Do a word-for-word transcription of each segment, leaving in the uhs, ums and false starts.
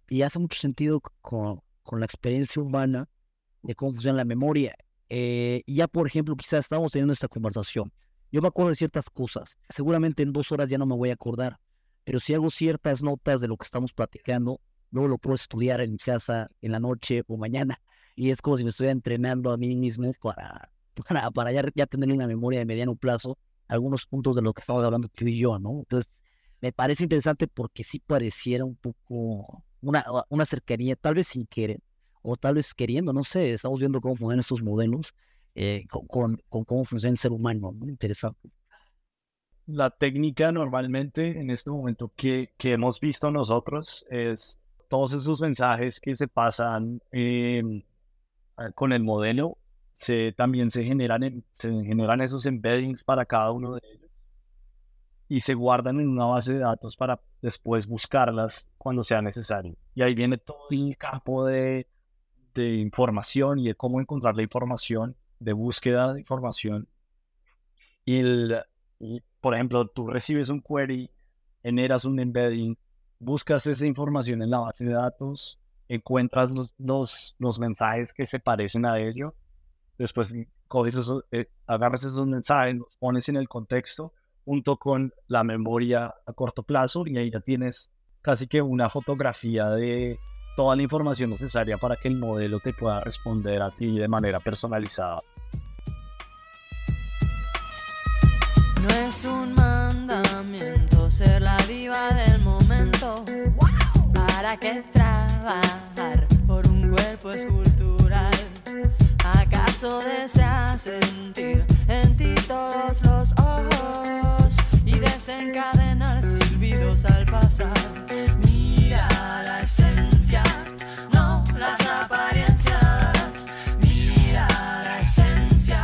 y hace mucho sentido con, con la experiencia humana de cómo funciona la memoria. Eh, y ya, por ejemplo, quizás estamos teniendo esta conversación. Yo me acuerdo de ciertas cosas. Seguramente en dos horas ya no me voy a acordar. Pero si hago ciertas notas de lo que estamos platicando, luego lo puedo estudiar en mi casa en la noche o mañana. Y es como si me estuviera entrenando a mí mismo para, para, para ya, ya tener una memoria de mediano plazo algunos puntos de lo que estamos hablando tú y yo, ¿no? Entonces, me parece interesante porque sí pareciera un poco una, una cercanía, tal vez sin querer, o tal vez queriendo, no sé, estamos viendo cómo funcionan estos modelos eh, con, con, con cómo funciona el ser humano, ¿no? Interesante. La técnica normalmente en este momento que, que hemos visto nosotros es todos esos mensajes que se pasan eh, con el modelo, se, también se generan, en- se generan esos embeddings para cada uno de ellos y se guardan en una base de datos para después buscarlas cuando sea necesario. Y ahí viene todo el campo de, de información y de cómo encontrar la información, de búsqueda de información. Y, el, y, por ejemplo, tú recibes un query, generas un embedding, buscas esa información en la base de datos, encuentras los, los, los mensajes que se parecen a ello, después coges esos, eh, agarras esos mensajes, los pones en el contexto junto con la memoria a corto plazo y ahí ya tienes casi que una fotografía de toda la información necesaria para que el modelo te pueda responder a ti de manera personalizada. No es un mandamiento ser la diva del momento. ¿Para qué trabajar por un cuerpo escultural? ¿Acaso deseas sentir en ti todos los ojos y desencadenar silbidos al pasar? Mira la esencia, no las apariencias. Mira la esencia,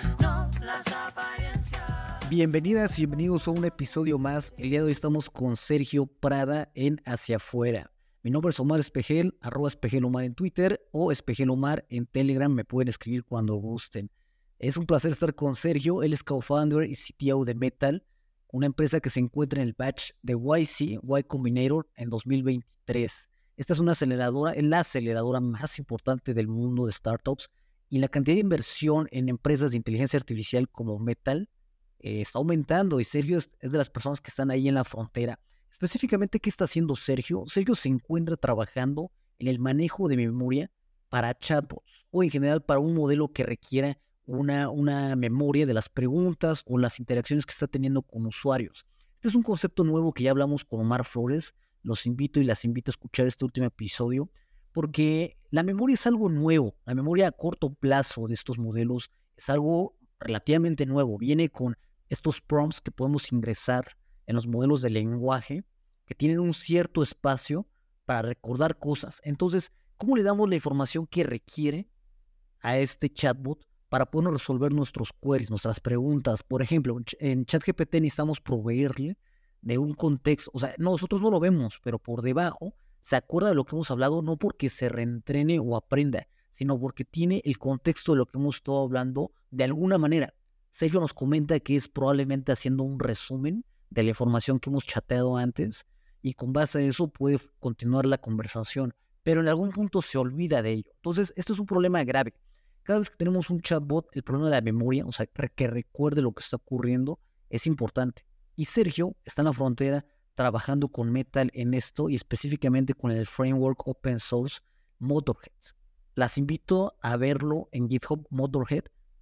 no las apariencias. Bienvenidas y bienvenidos a un episodio más. El día de hoy estamos con Sergio Prada en Hacia Afuera. Mi nombre es Omar Espejel, arroba Espejelomar en Twitter o Espejelomar en Telegram. Me pueden escribir cuando gusten. Es un placer estar con Sergio. Él es co-founder y C T O de Metal, una empresa que se encuentra en el batch de Y C, Y Combinator, en dos mil veintitrés. Esta es una aceleradora, es la aceleradora más importante del mundo de startups, y la cantidad de inversión en empresas de inteligencia artificial como Metal eh, está aumentando, y Sergio es, es de las personas que están ahí en la frontera. Específicamente, ¿qué está haciendo Sergio? Sergio se encuentra trabajando en el manejo de memoria para chatbots o en general para un modelo que requiera una, una memoria de las preguntas o las interacciones que está teniendo con usuarios. Este es un concepto nuevo que ya hablamos con Omar Flores. Los invito y las invito a escuchar este último episodio porque la memoria es algo nuevo. La memoria a corto plazo de estos modelos es algo relativamente nuevo. Viene con estos prompts que podemos ingresar en los modelos de lenguaje que tienen un cierto espacio para recordar cosas. Entonces, ¿cómo le damos la información que requiere a este chatbot para poder resolver nuestros queries, nuestras preguntas? Por ejemplo, en ChatGPT necesitamos proveerle de un contexto. O sea, nosotros no lo vemos, pero por debajo se acuerda de lo que hemos hablado, no porque se reentrene o aprenda, sino porque tiene el contexto de lo que hemos estado hablando de alguna manera. Sergio nos comenta que es probablemente haciendo un resumen de la información que hemos chateado antes, y con base a eso puede continuar la conversación, pero en algún punto se olvida de ello. Entonces, esto es un problema grave. Cada vez que tenemos un chatbot, el problema de la memoria, o sea, que recuerde lo que está ocurriendo, es importante. Y Sergio está en la frontera trabajando con Metal en esto, y específicamente con el framework open source Motorhead. Las invito a verlo en GitHub. Motorhead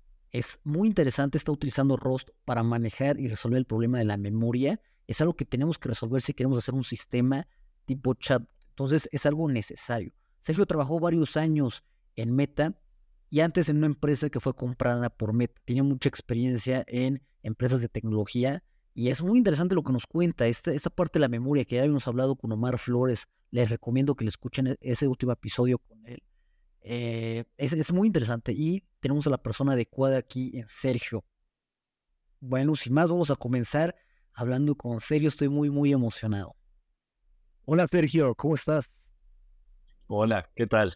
es muy interesante, está utilizando Rust para manejar y resolver el problema de la memoria. Es algo que tenemos que resolver si queremos hacer un sistema tipo chat. Entonces es algo necesario. Sergio trabajó varios años en Meta y antes en una empresa que fue comprada por Meta. Tiene mucha experiencia en empresas de tecnología y es muy interesante lo que nos cuenta. Esta, esta parte de la memoria que ya habíamos hablado con Omar Flores. Les recomiendo que le escuchen ese último episodio con él. Eh, es, es muy interesante y tenemos a la persona adecuada aquí en Sergio. Bueno, sin más, vamos a comenzar hablando con Sergio. Estoy muy, muy emocionado. Hola Sergio, ¿cómo estás? Hola, ¿qué tal?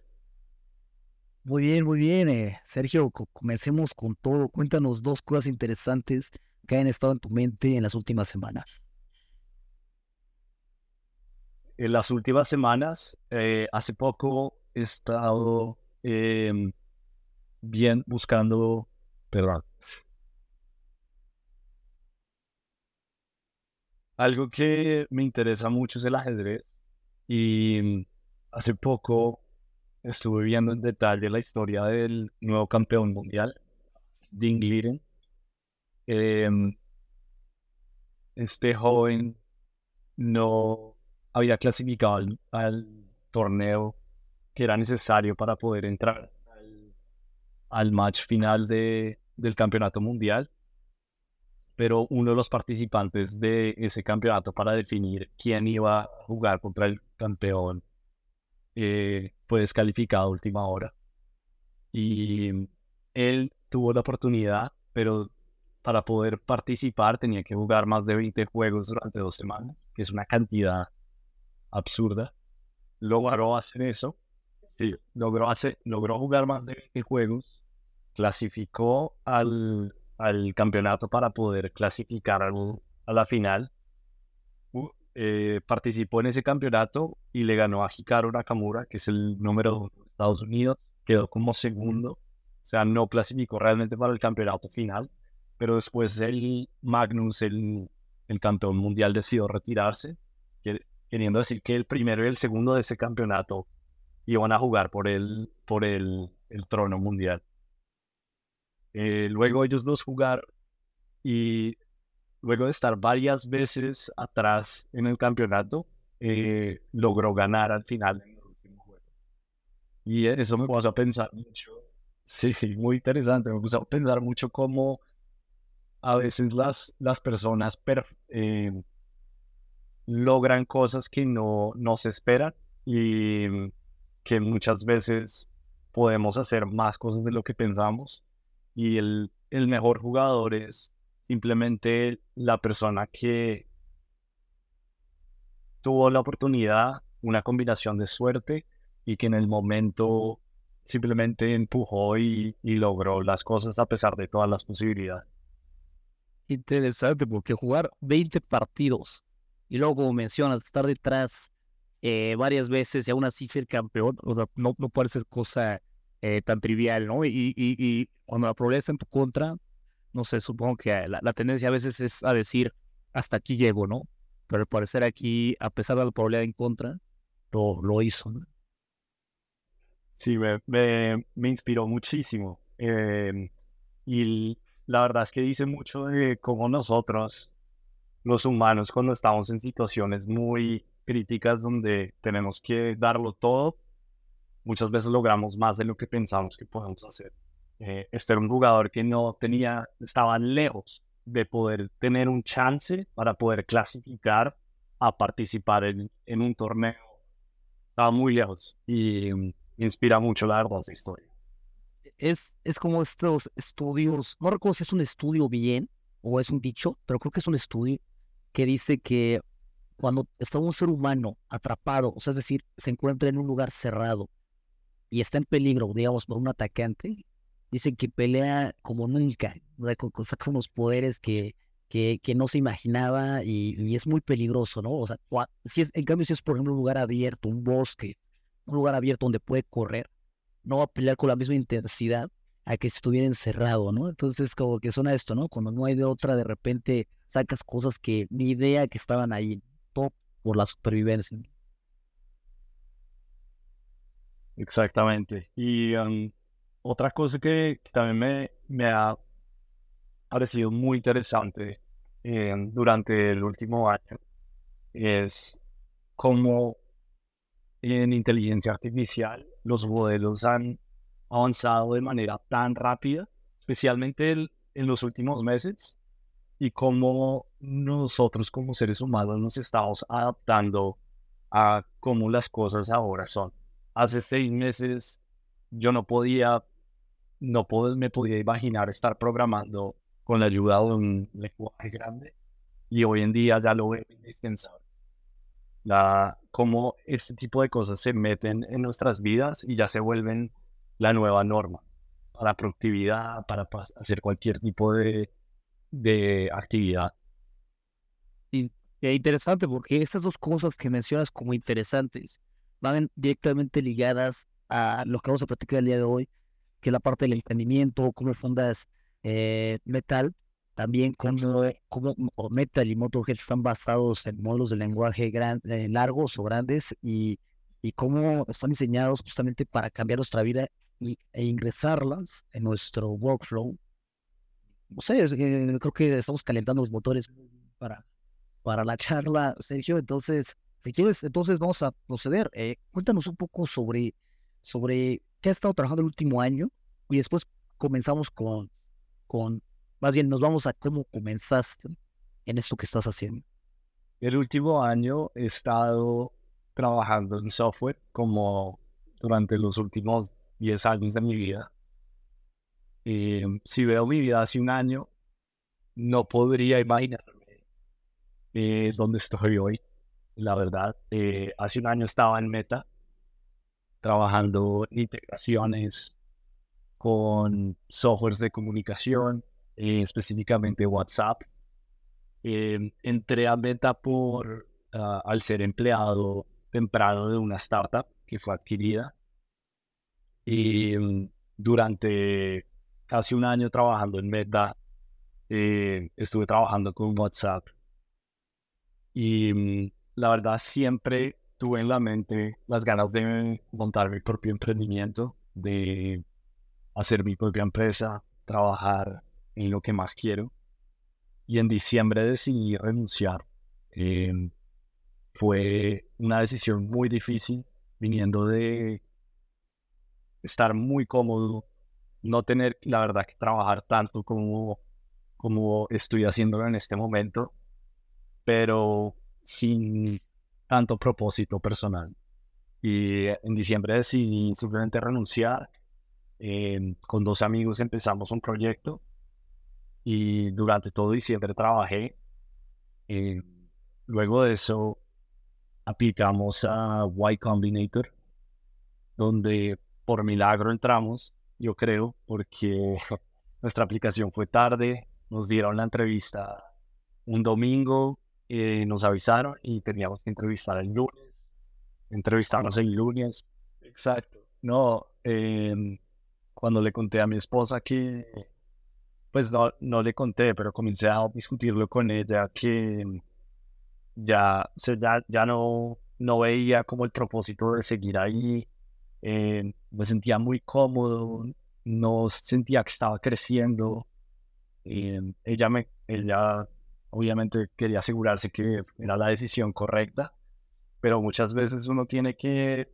Muy bien, muy bien. Eh, Sergio, co- comencemos con todo. Cuéntanos dos cosas interesantes que hayan estado en tu mente en las últimas semanas. en las últimas semanas, eh, hace poco he estado eh, bien buscando, perdón, algo que me interesa mucho es el ajedrez y hace poco estuve viendo en detalle la historia del nuevo campeón mundial, Ding Liren. Em, este joven no había clasificado al, al torneo que era necesario para poder entrar al, al match final de, del campeonato mundial, pero uno de los participantes de ese campeonato para definir quién iba a jugar contra el campeón eh, fue descalificado a última hora. Y él tuvo la oportunidad, pero para poder participar tenía que jugar más de veinte juegos durante dos semanas, que es una cantidad absurda. Logró hacer eso, sí, logró, hacer, logró jugar más de veinte juegos, clasificó al, al campeonato para poder clasificar al, a la final. Uh, eh, participó en ese campeonato y le ganó a Hikaru Nakamura, que es el número uno de Estados Unidos. Quedó como segundo, o sea, no clasificó realmente para el campeonato final, pero después el Magnus, el, el campeón mundial, decidió retirarse, que, queriendo decir que el primero y el segundo de ese campeonato iban a jugar por el, por el, el trono mundial. Eh, luego ellos dos jugaron y luego de estar varias veces atrás en el campeonato, eh, logró ganar al final en el último juego. Y eso me puso a pensar mucho. Sí, muy interesante. Me puso a pensar mucho cómo a veces las, las personas perf- eh, logran cosas que no, no se esperan y que muchas veces podemos hacer más cosas de lo que pensamos. Y el, el mejor jugador es simplemente la persona que tuvo la oportunidad, una combinación de suerte y que en el momento simplemente empujó y, y logró las cosas a pesar de todas las posibilidades. Interesante, porque jugar veinte partidos y luego, como mencionas, estar detrás eh, varias veces y aún así ser campeón, o sea, no, no puede ser cosa eh, tan trivial, ¿no? Y, y, y cuando la probabilidad está en tu contra, no sé, supongo que la, la tendencia a veces es a decir, hasta aquí llego, ¿no? Pero al parecer aquí, a pesar de la probabilidad en contra, lo, lo hizo, ¿no? Sí, me, me, me inspiró muchísimo. Eh, y la verdad es que dice mucho de cómo nosotros, los humanos, cuando estamos en situaciones muy críticas donde tenemos que darlo todo, muchas veces logramos más de lo que pensamos que podemos hacer. Eh, este era un jugador que no tenía, estaba lejos de poder tener un chance para poder clasificar a participar en, en un torneo. Estaba muy lejos y um, inspira mucho, la verdad, esa historia. Es, es como estos estudios, no recuerdo si es un estudio bien o es un dicho, pero creo que es un estudio que dice que cuando está un ser humano atrapado, o sea, es decir, se encuentra en un lugar cerrado y está en peligro, digamos, por un atacante, dicen que pelea como nunca, o sea, con, con- saca unos poderes que, que, que no se imaginaba y, y es muy peligroso, ¿no? O sea, cua- si es, en cambio, si es, por ejemplo, un lugar abierto, un bosque, un lugar abierto donde puede correr, no va a pelear con la misma intensidad a que si estuviera encerrado, ¿no? Entonces, como que suena esto, ¿no? Cuando no hay de otra, de repente sacas cosas que ni idea que estaban ahí, todo por la supervivencia. Exactamente. Y um, otra cosa que, que también me, me ha parecido muy interesante eh, durante el último año es cómo en inteligencia artificial los modelos han avanzado de manera tan rápida, especialmente el- en los últimos meses, y cómo nosotros como seres humanos nos estamos adaptando a cómo las cosas ahora son. Hace seis meses yo no podía, no pod- me podía imaginar estar programando con la ayuda de un lenguaje grande y hoy en día ya lo veo indispensable. La, cómo este tipo de cosas se meten en nuestras vidas y ya se vuelven la nueva norma para productividad, para pas- hacer cualquier tipo de, de actividad. Y Eh, interesante, porque estas dos cosas que mencionas como interesantes van directamente ligadas a lo que vamos a platicar el día de hoy, que es la parte del emprendimiento, cómo fundas eh, Metal, también cómo, cómo o Metal y Motorhead están basados en modelos de lenguaje gran, eh, largos o grandes y, y cómo están diseñados justamente para cambiar nuestra vida y, e ingresarlas en nuestro workflow. No sé, es, eh, creo que estamos calentando los motores para para la charla, Sergio. Entonces, si quieres, entonces vamos a proceder. Eh, cuéntanos un poco sobre, sobre qué has estado trabajando el último año y después comenzamos con, con, más bien nos vamos a cómo comenzaste en esto que estás haciendo. El último año he estado trabajando en software como durante los últimos diez años de mi vida. Eh, si veo mi vida hace un año, no podría imaginarme eh, dónde estoy hoy. La verdad, eh, hace un año estaba en Meta trabajando en integraciones con softwares de comunicación, eh, específicamente WhatsApp. Eh, entré a Meta por, uh, al ser empleado temprano de una startup que fue adquirida. Y um, durante casi un año trabajando en Meta, eh, estuve trabajando con WhatsApp. Y um, la verdad siempre tuve en la mente las ganas de montar mi propio emprendimiento, de hacer mi propia empresa, trabajar en lo que más quiero. Y en diciembre decidí renunciar. Eh, fue una decisión muy difícil, viniendo de estar muy cómodo, no tener, la verdad, que trabajar tanto como, como estoy haciéndolo en este momento, pero sin tanto propósito personal. Y en diciembre decidí simplemente renunciar. Eh, con dos amigos empezamos un proyecto y durante todo diciembre trabajé. Eh, luego de eso aplicamos a Y Combinator, donde por milagro entramos, yo creo, porque nuestra aplicación fue tarde, nos dieron la entrevista un domingo, eh, nos avisaron y teníamos que entrevistar el lunes, entrevistamos el lunes, exacto. No, eh, cuando le conté a mi esposa que, pues no, no le conté, pero comencé a discutirlo con ella, que ya, o sea, ya, ya no, no veía como el propósito de seguir ahí. Eh, me sentía muy cómodo, no sentía que estaba creciendo. Eh, ella, me, ella obviamente quería asegurarse que era la decisión correcta, pero muchas veces uno tiene que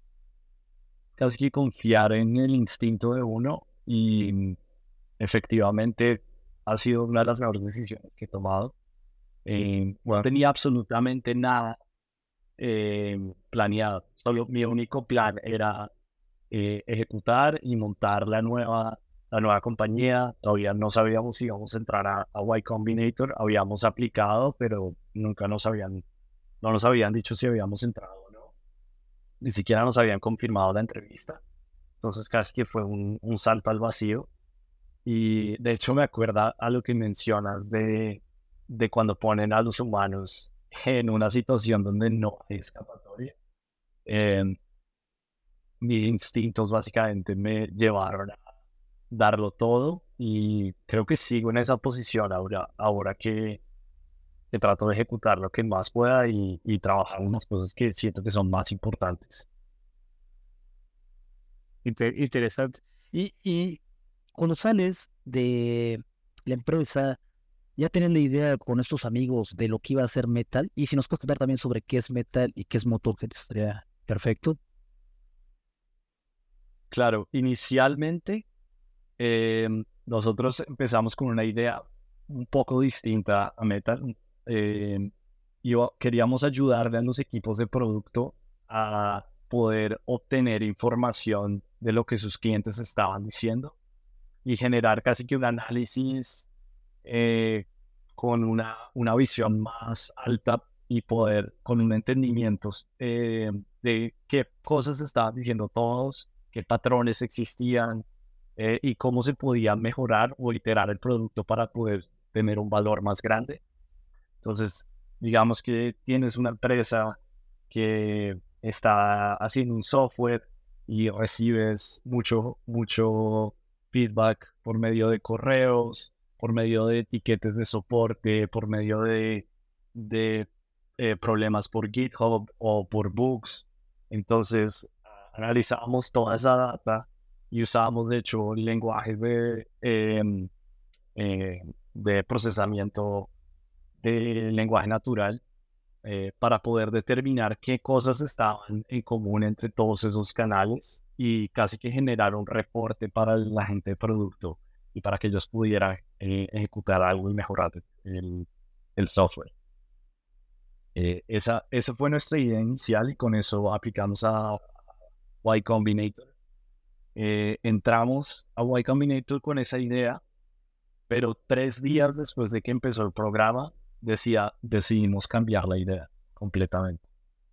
casi que confiar en el instinto de uno y efectivamente ha sido una de las mejores decisiones que he tomado. Eh, no tenía absolutamente nada eh, planeado. Solo mi único plan era eh, ejecutar y montar la nueva, la nueva compañía. Todavía no sabíamos si íbamos a entrar a, a Y Combinator. Habíamos aplicado, pero nunca nos habían, no nos habían dicho si habíamos entrado o no. Ni siquiera nos habían confirmado la entrevista. Entonces casi que fue un, un salto al vacío. Y de hecho me acuerda a lo que mencionas de, de cuando ponen a los humanos en una situación donde no hay escapatoria. Eh, mis instintos básicamente me llevaron a darlo todo y creo que sigo en esa posición ahora, ahora que, que trato de ejecutar lo que más pueda y, y trabajar en unas cosas que siento que son más importantes. Inter- interesante. Y, y cuando sales de la empresa, ya tienen la idea con estos amigos de lo que iba a ser Metal. Y si nos puedes contar también sobre qué es Metal y qué es Motorhead, estaría perfecto. Claro, inicialmente eh, nosotros empezamos con una idea un poco distinta a Metal. Eh, y queríamos ayudarle a los equipos de producto a poder obtener información de lo que sus clientes estaban diciendo y generar casi que un análisis eh, con una, una visión más alta y poder con un entendimiento eh, de qué cosas estaban diciendo todos, qué patrones existían eh, y cómo se podía mejorar o iterar el producto para poder tener un valor más grande. Entonces, Digamos que tienes una empresa que está haciendo un software y recibes mucho, mucho feedback por medio de correos, por medio de etiquetes de soporte, por medio de, de eh, problemas por GitHub o por bugs. Entonces, analizábamos toda esa data y usábamos, de hecho, lenguajes de, eh, eh, de procesamiento de lenguaje natural eh, para poder determinar qué cosas estaban en común entre todos esos canales y casi que generar un reporte para la gente de producto y para que ellos pudieran eh, ejecutar algo y mejorar el, el software. Eh, esa, esa fue nuestra idea inicial y con eso aplicamos a Y Combinator. Eh, entramos a Y Combinator con esa idea, pero tres días después de que empezó el programa, decía, decidimos cambiar la idea completamente.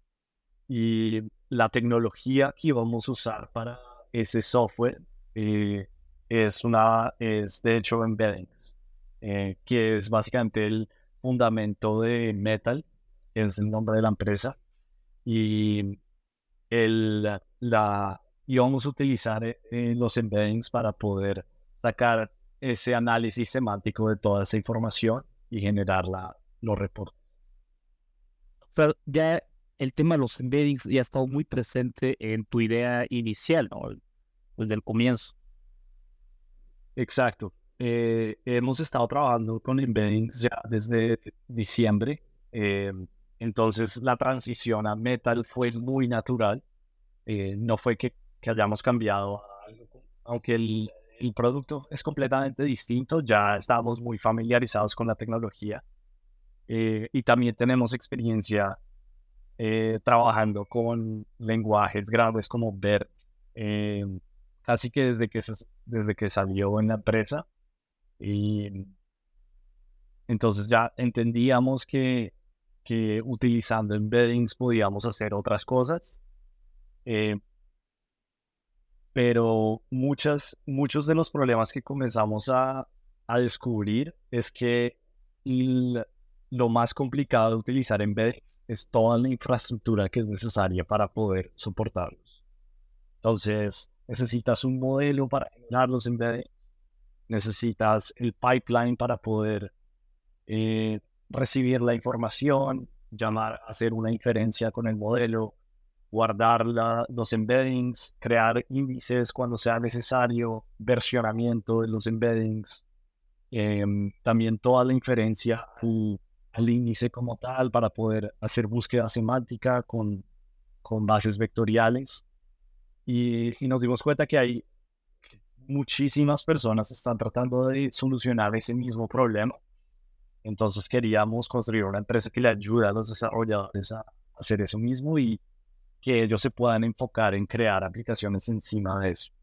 Y la tecnología que íbamos a usar para ese software eh, es, una, es de hecho embeddings, eh, que es básicamente el fundamento de Metal, que es el nombre de la empresa. Y el, la, íbamos a utilizar eh, los embeddings para poder sacar ese análisis semántico de toda esa información y generar la, los reportes. O sea, ya el tema de los embeddings ya ha estado muy presente en tu idea inicial, ¿no? Desde el comienzo. Exacto. Eh, hemos estado trabajando con embeddings ya desde diciembre. Eh, entonces la transición a Metal fue muy natural. Eh, no fue que, que hayamos cambiado a algo, aunque el, el producto es completamente distinto, ya estamos muy familiarizados con la tecnología eh, y también tenemos experiencia eh, trabajando con lenguajes grandes como BERT, eh, casi que desde que, se, desde que salió en la empresa. Y entonces ya entendíamos que, que utilizando embeddings podíamos hacer otras cosas. Eh, pero muchas, muchos de los problemas que comenzamos a, a descubrir es que el, lo más complicado de utilizar embeddings es toda la infraestructura que es necesaria para poder soportarlos. Entonces, necesitas un modelo para generar los embeddings, necesitas el pipeline para poder eh, recibir la información, llamar, hacer una inferencia con el modelo, guardar la, los embeddings, crear índices cuando sea necesario, versionamiento de los embeddings, eh, también toda la inferencia al, al índice como tal para poder hacer búsqueda semántica con, con bases vectoriales. Y, y nos dimos cuenta que hay muchísimas personas que están tratando de solucionar ese mismo problema. Entonces queríamos construir una empresa que le ayude a los desarrolladores a hacer eso mismo y que ellos se puedan enfocar en crear aplicaciones encima de eso.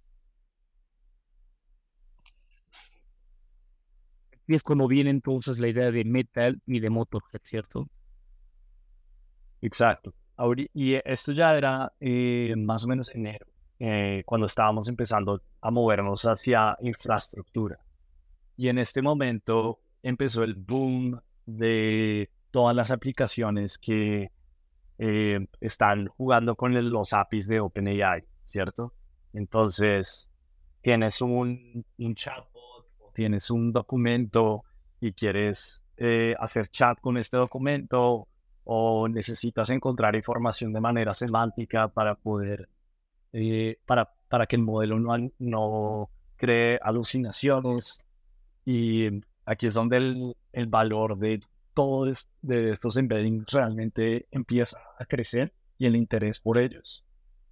Y es cuando viene entonces la idea de Metal y de Motorhead, ¿cierto? Exacto. Y esto ya era eh, más o menos enero, eh, cuando estábamos empezando a movernos hacia infraestructura. Y en este momento empezó el boom de todas las aplicaciones que eh, están jugando con el, los A P Is de OpenAI, ¿cierto? Entonces, tienes un, un chatbot, tienes un documento y quieres eh, hacer chat con este documento o necesitas encontrar información de manera semántica para poder, eh, para, para que el modelo no, no cree alucinaciones. Y aquí es donde el, el valor de todos de estos embeddings realmente empieza a crecer y el interés por ellos.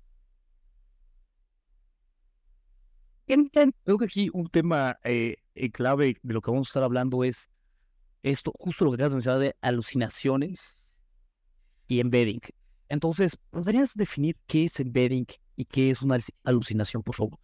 Creo que aquí un tema eh, clave de lo que vamos a estar hablando es esto, justo lo que acabas de mencionar de alucinaciones y embedding. Entonces, ¿podrías definir qué es embedding y qué es una alucinación, por favor?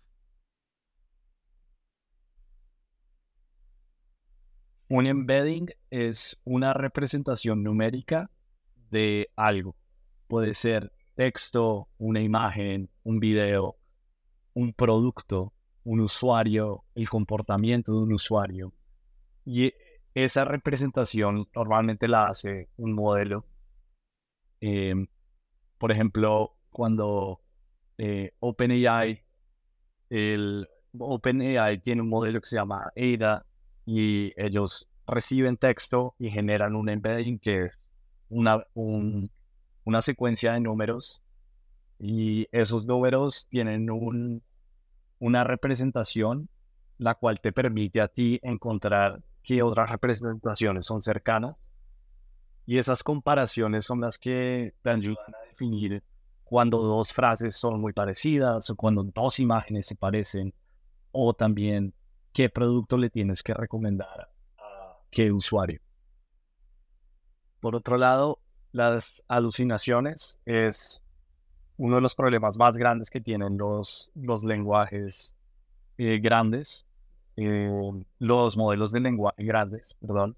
Un embedding es una representación numérica de algo. Puede ser texto, una imagen, un video, un producto, un usuario, el comportamiento de un usuario. Y esa representación normalmente la hace un modelo. Eh, por ejemplo, cuando eh, OpenAI, el OpenAI tiene un modelo que se llama Ada y ellos reciben texto y generan un embedding que es una, un, una secuencia de números y esos números tienen un, una representación la cual te permite a ti encontrar qué otras representaciones son cercanas y esas comparaciones son las que te ayudan a definir cuando dos frases son muy parecidas o cuando dos imágenes se parecen o también qué producto le tienes que recomendar a qué usuario. Por otro lado, las alucinaciones es uno de los problemas más grandes que tienen los, los lenguajes eh, grandes, eh, los modelos de lenguaje grandes, perdón,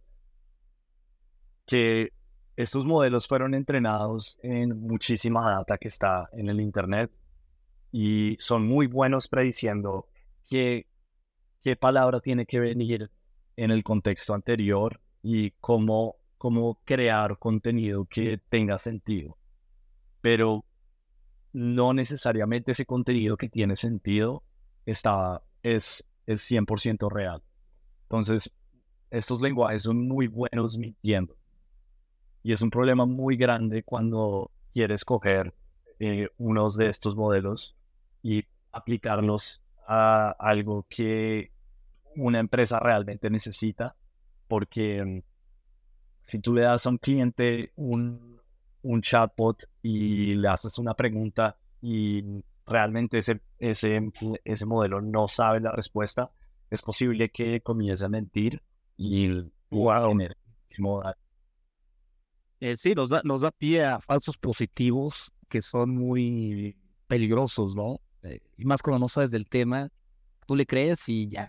que estos modelos fueron entrenados en muchísima data que está en el Internet y son muy buenos prediciendo qué, qué palabra tiene que venir en el contexto anterior y cómo, cómo crear contenido que tenga sentido. Pero no necesariamente ese contenido que tiene sentido está, es, es cien por ciento real. Entonces, estos lenguajes son muy buenos mintiendo. Y es un problema muy grande cuando quieres coger eh, unos de estos modelos y aplicarlos a algo que una empresa realmente necesita. Porque um, si tú le das a un cliente un, un chatbot y le haces una pregunta y realmente ese, ese, ese modelo no sabe la respuesta, es posible que comience a mentir y Wow. genere. Eh, sí, nos da, nos da pie a falsos positivos que son muy peligrosos, ¿no? Eh, y más cuando no sabes del tema, tú le crees y ya.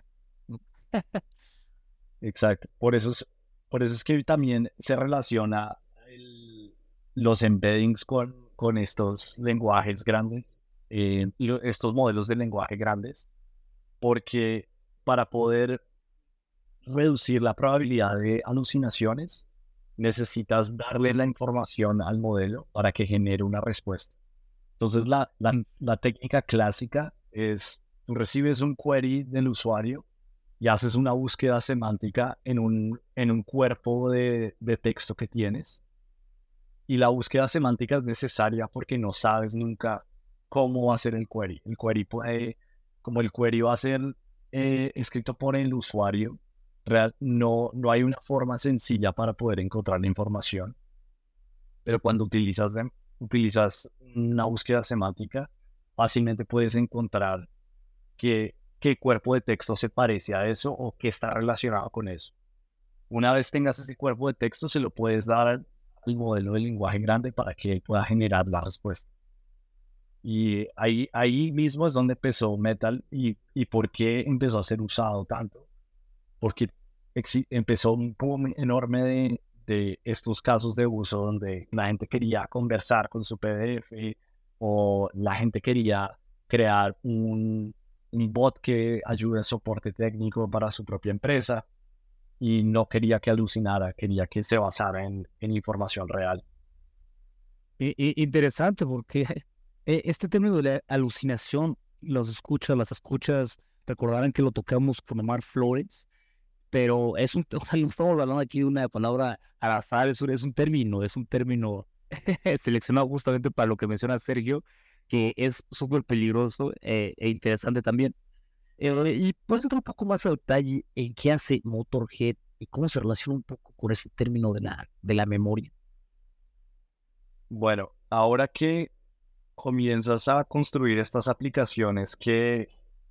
Exacto. Por eso es, por eso es que también se relaciona el- los embeddings con, con estos lenguajes grandes, eh, y lo- estos modelos de lenguaje grandes, porque para poder reducir la probabilidad de alucinaciones, necesitas darle la información al modelo para que genere una respuesta. Entonces, la, la, la técnica clásica es, tú recibes un query del usuario y haces una búsqueda semántica en un, en un cuerpo de, de texto que tienes. Y la búsqueda semántica es necesaria porque no sabes nunca cómo va a ser el query. El query puede, como el query va a ser eh, escrito por el usuario, real, no, no hay una forma sencilla para poder encontrar la información. Pero cuando utilizas, de, utilizas una búsqueda semántica, fácilmente puedes encontrar qué, qué cuerpo de texto se parece a eso o qué está relacionado con eso. Una vez tengas ese cuerpo de texto, se lo puedes dar al, al modelo de lenguaje grande para que él pueda generar la respuesta. Y ahí, ahí mismo es donde empezó Metal y, y por qué empezó a ser usado tanto. Porque exi- empezó un boom enorme de, de estos casos de uso donde la gente quería conversar con su P D F o la gente quería crear un, un bot que ayude a soporte técnico para su propia empresa y no quería que alucinara, quería que se basara en, en información real. I- i- interesante porque eh, este término de la alucinación, los escuchas, las escuchas, recordarán que lo tocamos con Omar Flores, pero es un, o sea, no estamos hablando aquí de una palabra al azar, es un, es un término, es un término seleccionado justamente para lo que menciona Sergio, que es súper peligroso eh, e interesante también. Eh, y puedes entrar un poco más a detalle en qué hace Motorhead y cómo se relaciona un poco con ese término de la, de la memoria. Bueno, ahora que comienzas a construir estas aplicaciones que,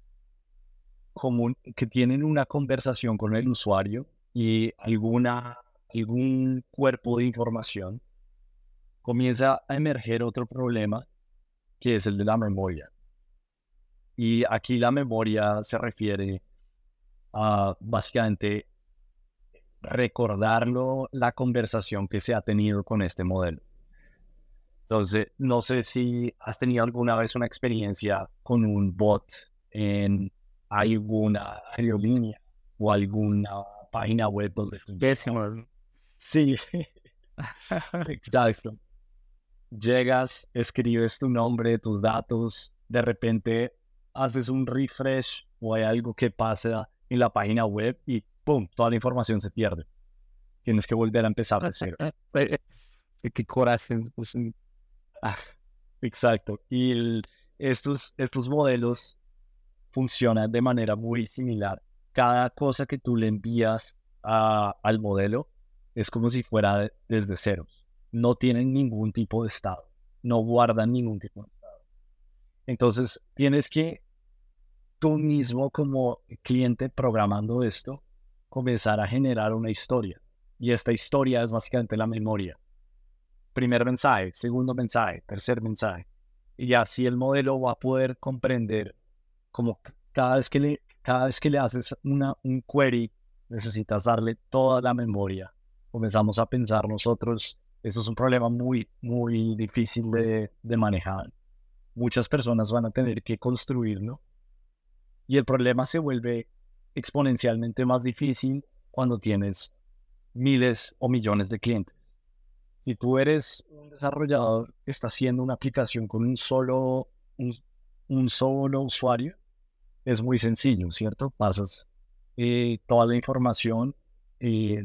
comun- que tienen una conversación con el usuario y alguna, algún cuerpo de información, comienza a emerger otro problema que es el de la memoria. Y aquí la memoria se refiere a básicamente recordarlo la conversación que se ha tenido con este modelo. Entonces, no sé si has tenido alguna vez una experiencia con un bot en alguna aerolínea o alguna página web donde tú... Pésimas. Sí, exacto. Llegas, escribes tu nombre, tus datos, de repente haces un refresh o hay algo que pasa en la página web y ¡pum! Toda la información se pierde. Tienes que volver a empezar de cero. Sí, sí, qué coraje. Pues, Ah, exacto. Y el- estos, estos modelos funcionan de manera muy similar. Cada cosa que tú le envías a- al modelo es como si fuera de- desde cero. No tienen ningún tipo de estado. No guardan ningún tipo de estado. Entonces, tienes que tú mismo como cliente programando esto, comenzar a generar una historia. Y esta historia es básicamente la memoria. Primer mensaje, segundo mensaje, tercer mensaje. Y así el modelo va a poder comprender como c- cada vez que le, cada vez que le haces una, un query, necesitas darle toda la memoria. Comenzamos a pensar nosotros, eso es un problema muy, muy difícil de, de manejar. Muchas personas van a tener que construirlo y el problema se vuelve exponencialmente más difícil cuando tienes miles o millones de clientes. Si tú eres un desarrollador que está haciendo una aplicación con un solo, un, un solo usuario, es muy sencillo, ¿cierto? Pasas eh, toda la información eh,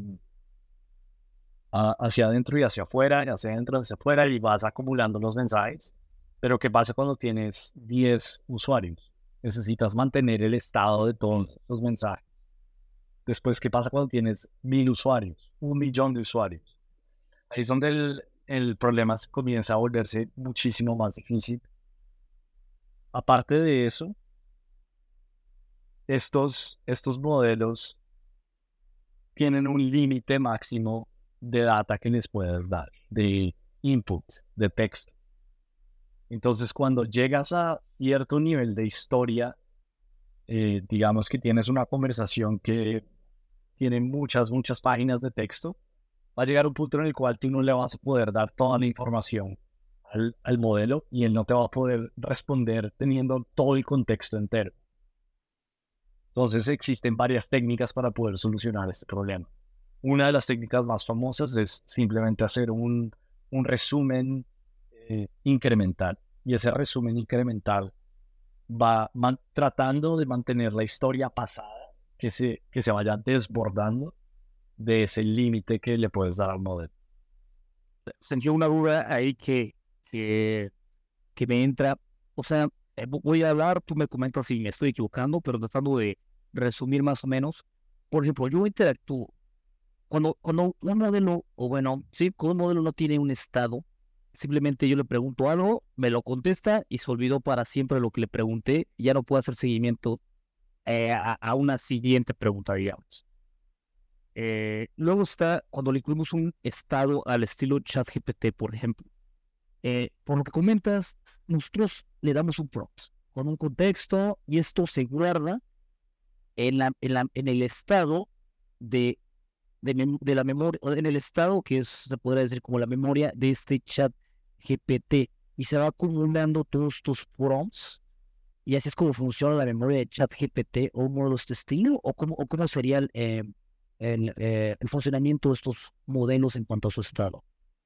a- hacia adentro y hacia afuera, y hacia adentro y hacia afuera, y vas acumulando los mensajes. Pero ¿qué pasa cuando tienes diez usuarios? Necesitas mantener el estado de todos los mensajes. Después, ¿qué pasa cuando tienes mil usuarios? Un millón de usuarios. Ahí es donde el, el problema se comienza a volverse muchísimo más difícil. Aparte de eso, estos, estos modelos tienen un límite máximo de data que les puedes dar, de input, de texto. Entonces, cuando llegas a cierto nivel de historia, eh, digamos que tienes una conversación que tiene muchas, muchas páginas de texto, va a llegar un punto en el cual tú no le vas a poder dar toda la información al, al modelo y él no te va a poder responder teniendo todo el contexto entero. Entonces existen varias técnicas para poder solucionar este problema. Una de las técnicas más famosas es simplemente hacer un, un resumen eh, incremental. Y ese resumen incremental va man- tratando de mantener la historia pasada, que se, que se vaya desbordando de ese límite que le puedes dar al modelo. Surgió una duda ahí que, que, que me entra. O sea, eh, vo- voy a hablar, tú me comentas si me estoy equivocando, pero tratando de resumir más o menos. Por ejemplo, yo interactúo. Cuando, cuando un modelo, o bueno, sí, cuando un modelo no tiene un estado, simplemente yo le pregunto algo, me lo contesta y se olvidó para siempre lo que le pregunté, y ya no puedo hacer seguimiento eh, a, a una siguiente pregunta, digamos. Eh, luego está cuando le incluimos un estado al estilo ChatGPT, por ejemplo. Eh, por lo que comentas, nosotros le damos un prompt con un contexto y esto se guarda en, la, en, la, en el estado de, de, mem- de la memoria, o en el estado que es, se podría decir como la memoria de este chat G P T y se va acumulando todos tus prompts y así es como funciona la memoria de chat G P T o un modelo de este estilo o cómo, o cómo sería el, eh, el, eh, el funcionamiento de estos modelos en cuanto a su estado.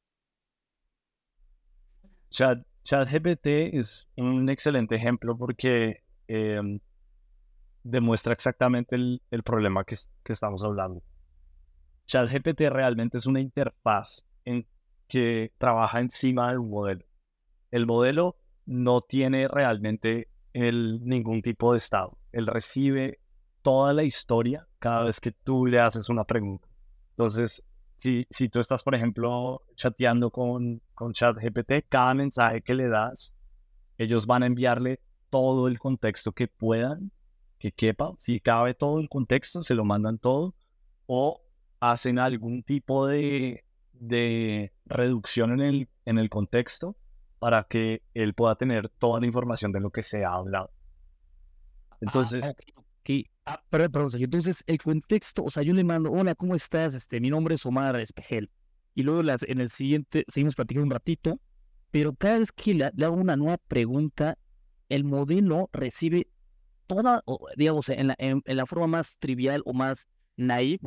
Chat, ChatGPT es un excelente ejemplo porque eh, demuestra exactamente el, el problema que, es- que estamos hablando. ChatGPT realmente es una interfaz en que trabaja encima de un modelo. El modelo no tiene realmente el, ningún tipo de estado. Él recibe toda la historia cada vez que tú le haces una pregunta. Entonces, si, si tú estás, por ejemplo, chateando con, con ChatGPT, cada mensaje que le das, ellos van a enviarle todo el contexto que puedan, que quepa. Si cabe todo el contexto, se lo mandan todo o hacen algún tipo de, de reducción en el, en el contexto para que él pueda tener toda la información de lo que se ha hablado. Entonces, Ah, ok, ok. Ah, perdón, perdón, Sergio. Entonces, el contexto, o sea, yo le mando, hola, ¿cómo estás? Este, mi nombre es Omar Espejel. Y luego las, en el siguiente, seguimos platicando un ratito, pero cada vez que le, le hago una nueva pregunta, el modelo recibe toda, o, digamos, en la, en, en la forma más trivial o más naive,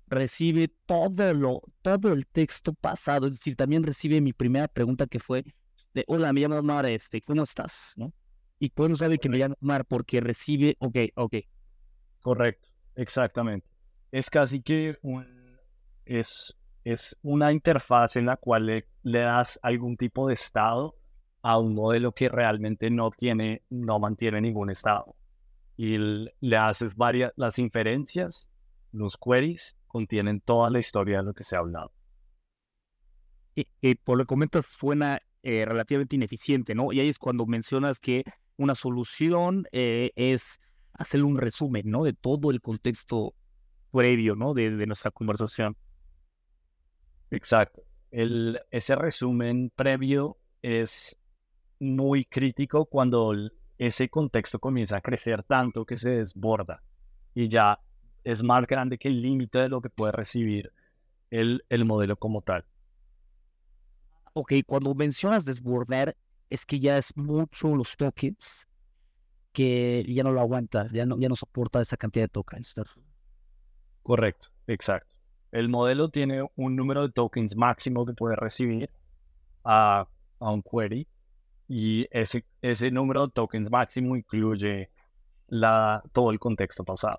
recibe todo, lo, todo el texto pasado, es decir, también recibe mi primera pregunta que fue de, hola, me llamo Omar, este, ¿cómo estás? ¿No? Y cómo sabe que me llamo Omar porque recibe, ok, ok. Correcto, exactamente. Es casi que un, es, es una interfaz en la cual le, le das algún tipo de estado a un modelo que realmente no tiene, no mantiene ningún estado. Y l- le haces varias, las inferencias, los queries contienen toda la historia de lo que se ha hablado. Y, y por lo que comentas suena eh, relativamente ineficiente, ¿no? Y ahí es cuando mencionas que una solución eh, es hacer un resumen, ¿no? De todo el contexto previo, ¿no? De, de nuestra conversación. Exacto. El, ese resumen previo es muy crítico cuando el- ese contexto comienza a crecer tanto que se desborda y ya es más grande que el límite de lo que puede recibir el, el modelo como tal. Ok, cuando mencionas desbordar, es que ya es mucho los tokens que ya no lo aguanta, ya no, ya no soporta esa cantidad de tokens. Correcto, exacto. El modelo tiene un número de tokens máximo que puede recibir a, a un query y ese, ese número de tokens máximo incluye la, todo el contexto pasado.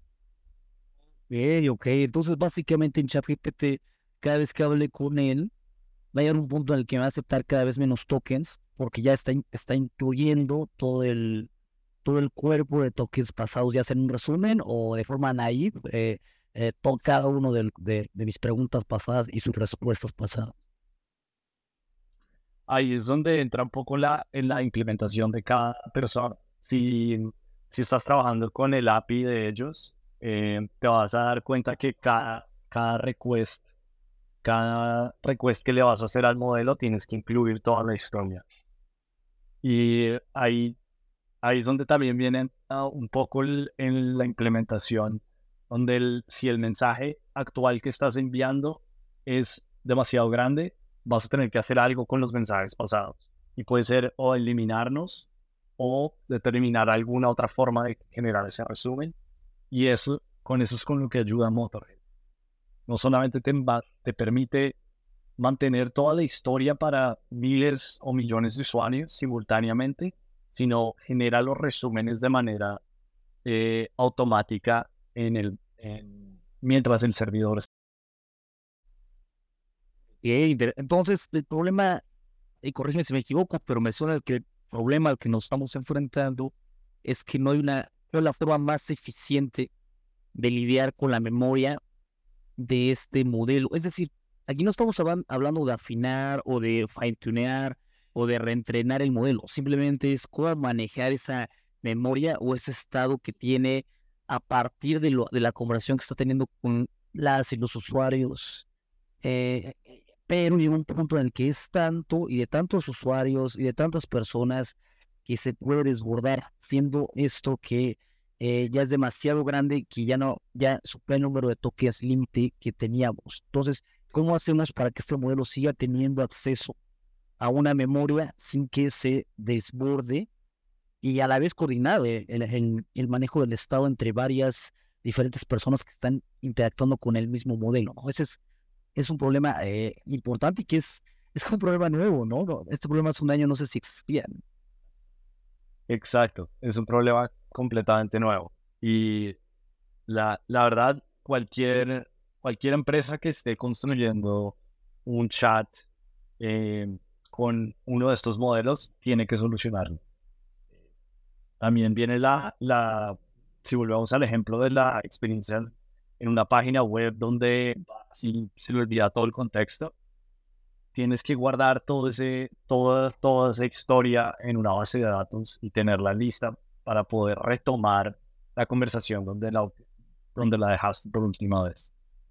Ok, ok, entonces básicamente en ChatGPT, cada vez que hable con él, va a llegar un punto en el que va a aceptar cada vez menos tokens, porque ya está, in- está incluyendo todo el, todo el cuerpo de tokens pasados, ya sea en un resumen o de forma naive, eh, eh, todo, cada uno del- de, de mis preguntas pasadas y sus respuestas pasadas. Ahí es donde entra un poco la, en la implementación de cada persona. Si, si estás trabajando con el A P I de ellos, eh, te vas a dar cuenta que cada, cada request, cada request que le vas a hacer al modelo, tienes que incluir toda la historia. Y ahí, ahí es donde también viene ah, un poco el- en la implementación, donde el- si el mensaje actual que estás enviando es demasiado grande, vas a tener que hacer algo con los mensajes pasados. Y puede ser o eliminarnos o determinar alguna otra forma de generar ese resumen. Y eso, con eso es con lo que ayuda Motorhead. No solamente te, va- te permite mantener toda la historia para miles o millones de usuarios simultáneamente, sino genera los resúmenes de manera eh, automática en el, en- mientras el servidor está. Ok, inter- entonces, el problema, y corrígeme si me equivoco, pero me suena que el problema al que nos estamos enfrentando es que no hay una, no hay la forma más eficiente de lidiar con la memoria de este modelo. Es decir, aquí no estamos hablan- hablando de afinar o de fine-tunear o de reentrenar el modelo. Simplemente es cómo manejar esa memoria o ese estado que tiene a partir de, lo, de la conversación que está teniendo con las y los usuarios. Eh, pero llega un punto en el que es tanto y de tantos usuarios y de tantas personas que se puede desbordar, siendo esto que eh, ya es demasiado grande, que ya no, ya supera el número de tokens límite que teníamos. Entonces, ¿cómo hacemos para que este modelo siga teniendo acceso a una memoria sin que se desborde y a la vez coordinar eh, el, el- el manejo del estado entre varias diferentes personas que están interactuando con el mismo modelo, ¿no? Ese es es un problema eh, importante y que es, es un problema nuevo, ¿no? No, este problema hace un año no sé si existía. Exacto, es un problema completamente nuevo. Y la, la verdad, cualquier, cualquier empresa que esté construyendo un chat eh, con uno de estos modelos tiene que solucionarlo. También viene la, la, si volvemos al ejemplo de la experiencia en una página web donde si se le olvida todo el contexto, tienes que guardar todo ese, toda, toda esa historia en una base de datos y tenerla lista para poder retomar la conversación donde la, donde la dejaste por última vez.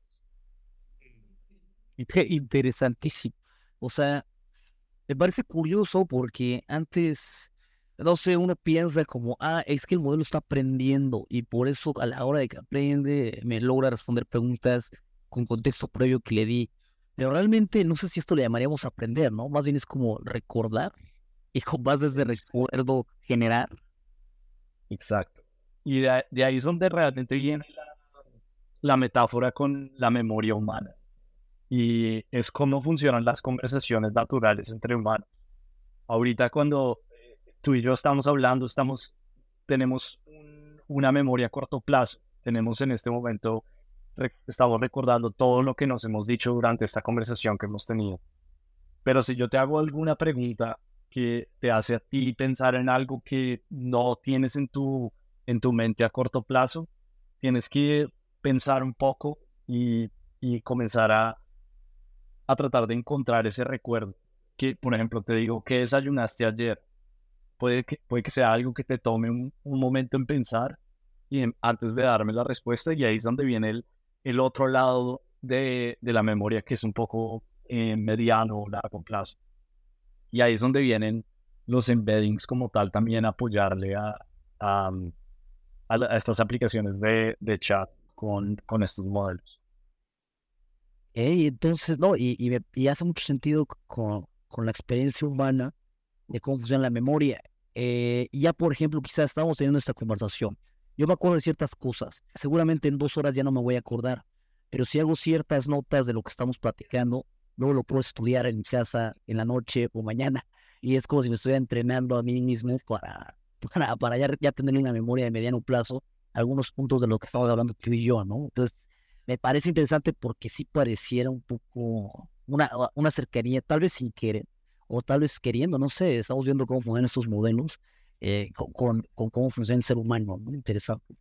Qué interesantísimo. O sea, me parece curioso porque antes, no sé, uno piensa como, ah, es que el modelo está aprendiendo y por eso a la hora de que aprende me logra responder preguntas con contexto previo que le di. Pero realmente no sé si esto le llamaríamos aprender, ¿no? Más bien es como recordar y con bases de Ex- recuerdo generar. Exacto. Y de, de ahí es donde realmente viene la, la metáfora con la memoria humana y es cómo funcionan las conversaciones naturales entre humanos. Ahorita cuando eh, tú y yo estamos hablando, estamos, tenemos un- una memoria a corto plazo. Tenemos en este momento, re- estamos recordando todo lo que nos hemos dicho durante esta conversación que hemos tenido. Pero si yo te hago alguna pregunta que te hace a ti pensar en algo que no tienes en tu, en tu mente a corto plazo, tienes que pensar un poco y, y comenzar a, a tratar de encontrar ese recuerdo. Que, por ejemplo, te digo, ¿qué desayunaste ayer? Puede que, puede que sea algo que te tome un, un momento en pensar y en- antes de darme la respuesta, y ahí es donde viene el, el otro lado de, de la memoria, que es un poco eh, mediano o largo plazo. Y ahí es donde vienen los embeddings como tal, también apoyarle a, a, a la- a estas aplicaciones de, de chat con, con estos modelos. Ey, entonces, no, y, y, me- y hace mucho sentido con, con la experiencia humana de cómo funciona la memoria. Eh, y ya, por ejemplo, quizás estamos teniendo esta conversación. Yo me acuerdo de ciertas cosas. Seguramente en dos horas ya no me voy a acordar, pero si hago ciertas notas de lo que estamos platicando, luego lo puedo estudiar en mi casa en la noche o mañana. Y es como si me estuviera entrenando a mí mismo para, para, para ya, ya tener una memoria de mediano plazo algunos puntos de lo que estamos hablando tú y yo, ¿no? Entonces, me parece interesante porque sí pareciera un poco una, una cercanía, tal vez sin querer o tal vez queriendo, no sé, estamos viendo cómo funcionan estos modelos eh, con, con, con cómo funciona el ser humano, ¿no? Interesante.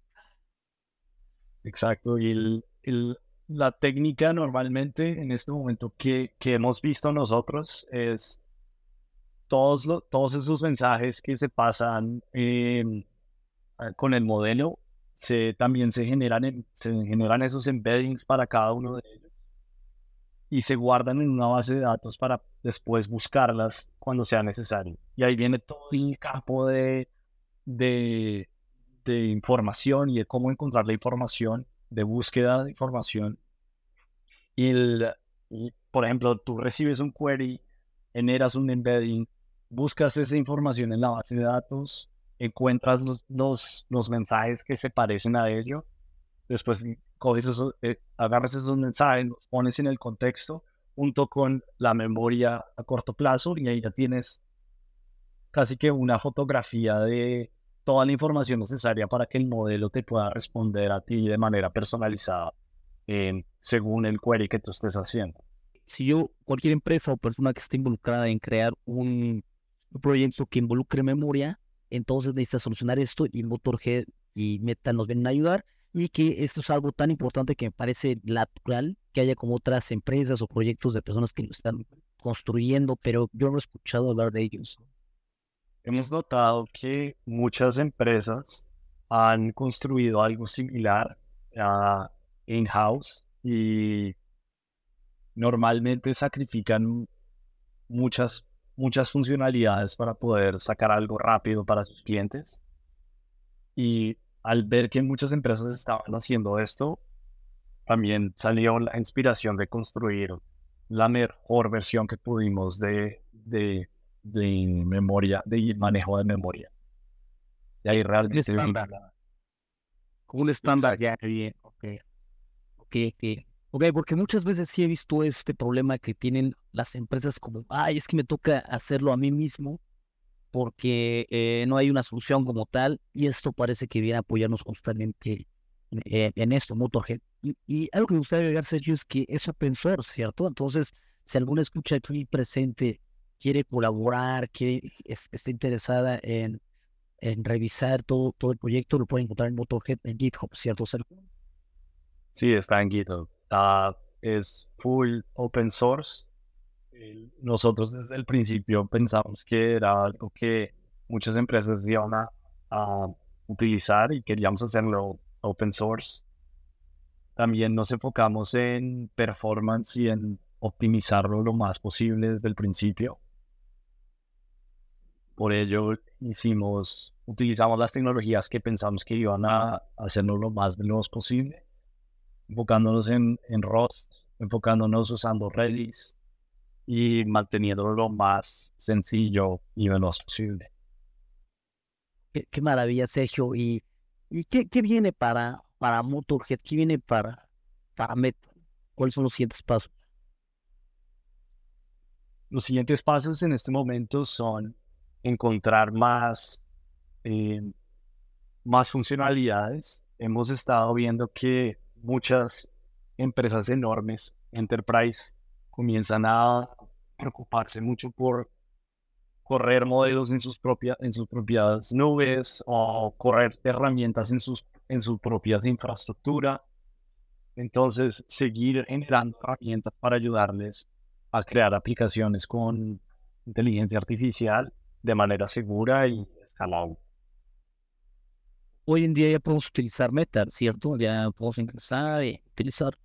Exacto. Y el, el- la técnica normalmente en este momento que, que hemos visto nosotros es todos, lo- todos esos mensajes que se pasan em, ah, con el modelo, se, también se generan, en- se generan esos embeddings para cada uno de ellos y se guardan en una base de datos para después buscarlas cuando sea necesario. Y ahí viene todo el campo de, de, de información y de cómo encontrar la información, de búsqueda de información. Y, el- y, por ejemplo, tú recibes un query, generas un embedding, buscas esa información en la base de datos, encuentras los, los, los mensajes que se parecen a ello, después coges esos, eh, agarras esos mensajes, los pones en el contexto junto con la memoria a corto plazo y ahí ya tienes casi que una fotografía de toda la información necesaria para que el modelo te pueda responder a ti de manera personalizada eh, según el query que tú estés haciendo. Si yo, cualquier empresa o persona que esté involucrada en crear un, un proyecto que involucre memoria, entonces necesita solucionar esto y Motorhead y Meta nos vienen a ayudar y que esto es algo tan importante que me parece natural que haya como otras empresas o proyectos de personas que lo están construyendo, pero yo no he escuchado hablar de ellos. Hemos notado que muchas empresas han construido algo similar a in-house y normalmente sacrifican muchas, muchas funcionalidades para poder sacar algo rápido para sus clientes. Y al ver que muchas empresas estaban haciendo esto, también salió la inspiración de construir la mejor versión que pudimos de, de, de memoria, de manejo de memoria. Y ahí Un realmente estándar, como un estándar ya bien. Ok, ok, ok. Ok, porque muchas veces sí he visto este problema que tienen las empresas como, ay, es que me toca hacerlo a mí mismo porque eh, no hay una solución como tal y esto parece que viene a apoyarnos constantemente en, en esto, Motorhead. Y, y algo que me gustaría agregar, Sergio, es que es open source, ¿cierto? Entonces, si alguna escucha aquí presente quiere colaborar, quiere, es- está interesada en, en revisar todo, todo el proyecto, lo puede encontrar en Motorhead en GitHub, ¿cierto, Sergio? sí está en GitHub. Ah, es full open source. El- Nosotros desde el principio pensamos que era algo que muchas empresas iban a, a utilizar y queríamos hacerlo open source. También nos enfocamos en performance y en optimizarlo lo más posible desde el principio. Por ello hicimos, utilizamos las tecnologías que pensamos que iban a hacernos lo más veloz posible, enfocándonos en, en Rust, enfocándonos usando Redis y manteniéndolo lo más sencillo y veloz posible. Qué, qué maravilla, Sergio. ¿Y, y qué, qué viene para, para Motorhead? ¿Qué viene para, para Meta? ¿Cuáles son los siguientes pasos? Los siguientes pasos en este momento son encontrar más, eh, más funcionalidades. Hemos estado viendo que muchas empresas enormes, enterprise, comienzan a preocuparse mucho por correr modelos en sus, propias en sus propias nubes o correr herramientas en, sus, en sus propias infraestructura. Entonces, seguir generando herramientas para ayudarles a crear aplicaciones con inteligencia artificial de manera segura y escalable. Hoy en día ya podemos utilizar Meta, ¿cierto? Ya podemos ingresar y utilizar.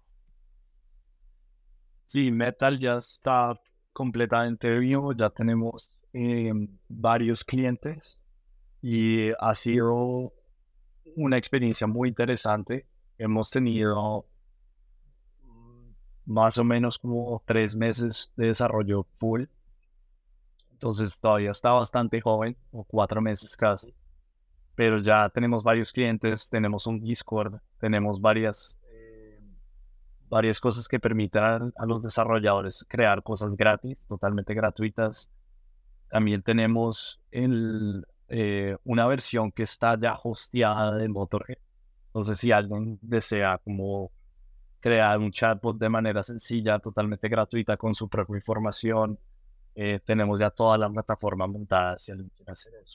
Sí, Metal ya está completamente vivo, ya tenemos eh, varios clientes y ha sido una experiencia muy interesante. Hemos tenido más o menos como tres meses de desarrollo full, entonces todavía está bastante joven, o cuatro meses casi, pero ya tenemos varios clientes, tenemos un Discord, tenemos varias, eh, varias cosas que permitan a los desarrolladores crear cosas gratis, totalmente gratuitas. También tenemos el, eh, una versión que está ya hosteada de Motorhead. Entonces, si alguien desea como crear un chatbot de manera sencilla, totalmente gratuita, con su propia información, eh, tenemos ya toda la plataforma montada si alguien quiere hacer eso.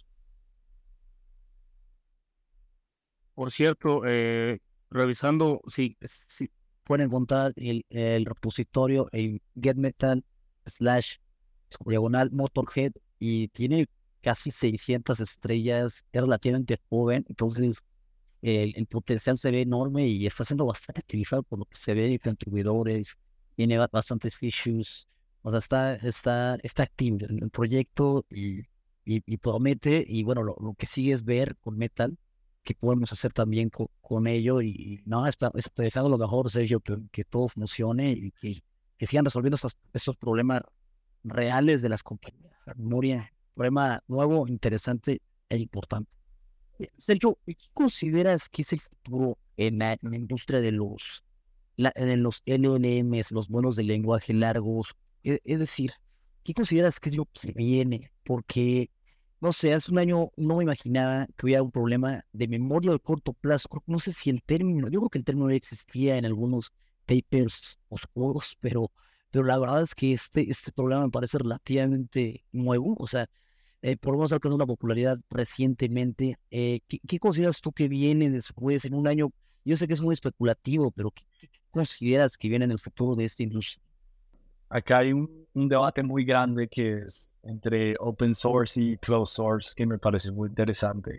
Por cierto, eh, revisando, sí, sí, pueden encontrar el, el repositorio en getmetal slash diagonal Motorhead y tiene casi seiscientas estrellas, es relativamente joven, entonces el, el potencial se ve enorme y está siendo bastante utilizado por lo que se ve de contribuidores, tiene ba- bastantes issues, o sea, está, está, está activo el, el proyecto y, y, y promete, y bueno, lo, lo que sigue es ver con Metal qué podemos hacer también co- con ello y, y no, está, está deseando lo mejor, Sergio, que, que todo funcione y que, que sigan resolviendo estos, estos problemas reales de las compañías. Memoria, problema nuevo, interesante e importante. Eh, Sergio, ¿qué consideras que es el futuro en la, en la industria de los, la- en los L L Ms, los modelos de lenguaje largos? E- Es, decir, ¿qué consideras que es lo que se viene? Porque, no sé, hace un año no me imaginaba que hubiera un problema de memoria de corto plazo. Creo- No sé si el término, yo creo que el término ya existía en algunos papers oscuros, pero, pero la verdad es que este, este problema me parece relativamente nuevo. O sea, eh, por lo menos ha alcanzado una popularidad recientemente. Eh, ¿qué, qué consideras tú que viene después, en un año? Yo sé que es muy especulativo, pero ¿qué, qué consideras que viene en el futuro de esta industria? Acá hay un, un debate muy grande que es entre open source y closed source, que me parece muy interesante.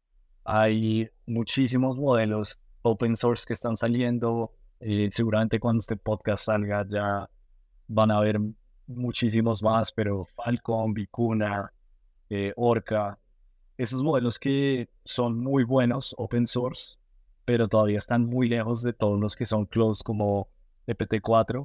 Hay muchísimos modelos open source que están saliendo. Eh, seguramente cuando este podcast salga ya van a haber muchísimos más, pero Falcon, Vicuna, eh, Orca, esos modelos que son muy buenos open source, pero todavía están muy lejos de todos los que son closed como G P T cuatro.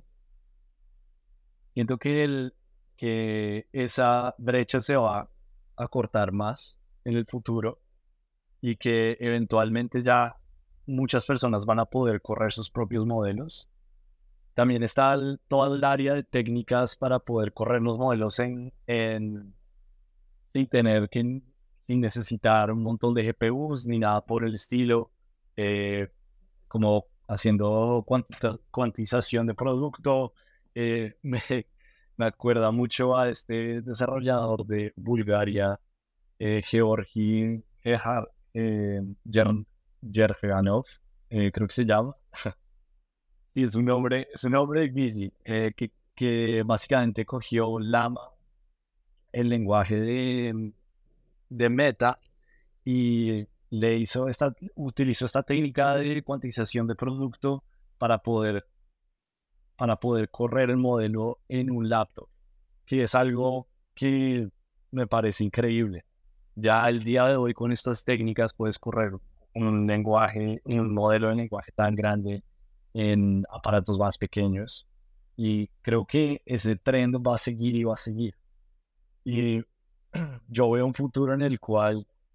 Siento que, el, que esa brecha se va a cortar más en el futuro y que eventualmente ya muchas personas van a poder correr sus propios modelos. También está el, todo el área de técnicas para poder correr los modelos en, en, sin tener que, sin necesitar un montón de G P Us ni nada por el estilo, eh, como haciendo cuantita, cuantización de producto. Eh, me, me acuerda mucho a este desarrollador de Bulgaria, eh, Georgi Gerha- eh, Yer- Yerjanov, eh, creo que se llama. Sí, es un nombre, es un nombre difícil, eh, que, que básicamente cogió Llama, el lenguaje de, de Meta, y le hizo esta, utilizó esta técnica de cuantización de producto para poder, para poder correr el modelo en un laptop, que es algo que me parece increíble. Ya al día de hoy con estas técnicas puedes correr un lenguaje, un modelo de lenguaje tan grande en aparatos más pequeños. Y creo que ese trend va a seguir y va a seguir. Y yo veo un futuro en el cual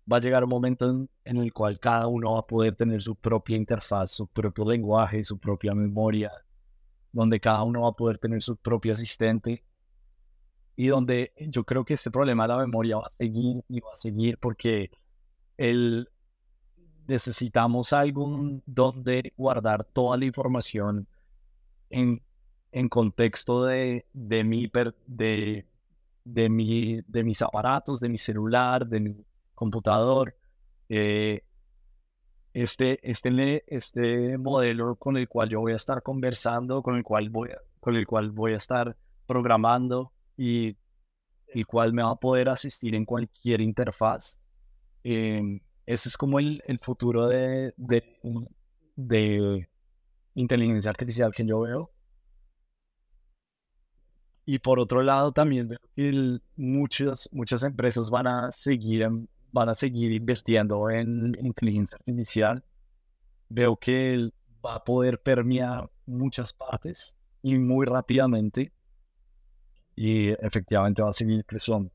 va a llegar un momento en, en el cual cada uno va a poder tener su propia interfaz, su propio lenguaje, su propia memoria, donde cada uno va a poder tener su propio asistente y donde yo creo que este problema de la memoria va a seguir y va a seguir porque el, necesitamos algo donde guardar toda la información en, en contexto de, de, mi, per- de, de, mi, de mis aparatos, de mi celular, de mi computador. Eh, este, este, le- este modelo con el cual yo voy a estar conversando, con el cual voy a, con el cual voy a estar programando y el cual me va a poder asistir en cualquier interfaz. Eh, ese es como el, el futuro de, de, de inteligencia artificial que yo veo. Y por otro lado, también veo que el- muchas, muchas empresas van a seguir, en- van a seguir invirtiendo en inteligencia artificial. Veo que él va a poder permear muchas partes y muy rápidamente y efectivamente va a seguir creciendo.